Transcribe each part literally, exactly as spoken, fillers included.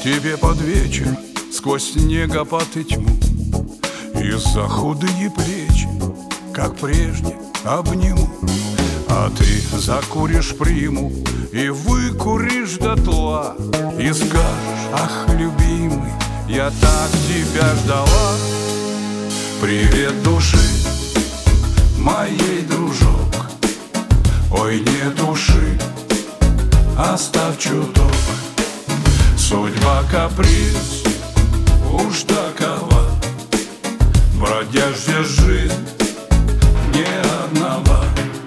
тебе под вечер сквозь снегопад и тьму, из-за худые плечи, как прежде, обниму. А ты закуришь приму и выкуришь дотла, и скажешь: ах, любимый, я так тебя ждала. Привет, души моей, дружок, ой, не души, оставь чуток. Судьба каприз уж такова, бродяжья жизнь не одного.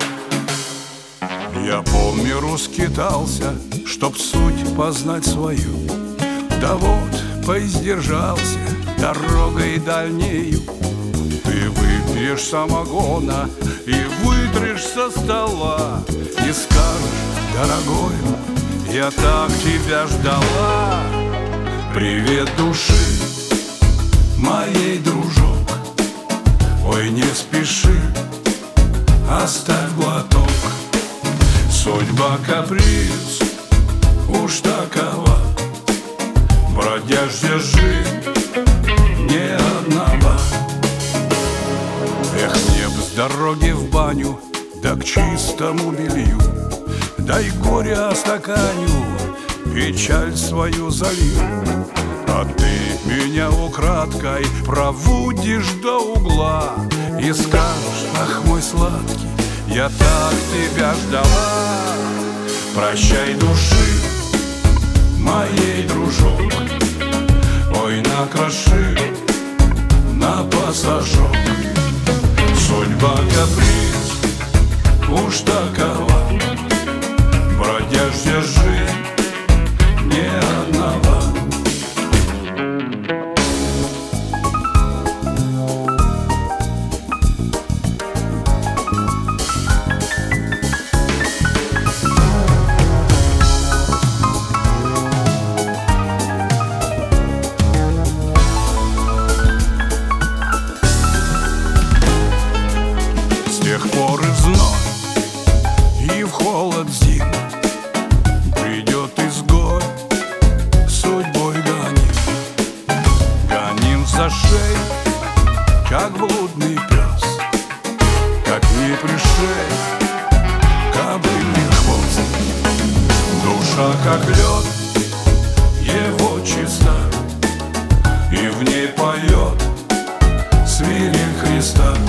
Я по миру скитался, чтоб суть познать свою, да вот поиздержался дорогой дальнею. Ты выпьешь самогона и вытрешь со стола, и скажешь: дорогой, я так тебя ждала. Привет, души моей, дружок, ой, не спеши, оставь глоток. Судьба каприз уж такова, бродяжья жизнь не одного. Эх, мне б с дороги в баню, да к чистому белью, дай горя стаканю, печаль свою залью. А ты меня украдкой проводишь до угла и скажешь: ах, мой сладкий, я так тебя ждала. Прощай, души моей, дружок, ой, накроши на пассажок. Судьба каприз уж такова, бродяжья жизнь не одного. С тех пор и в зной, и в холод зим придет изгой, судьбой гоним. Гоним за шею, как блудный пес, как не пришей кобылий хвост. Душа, как лед, его чиста, и в ней поет свирель Христа.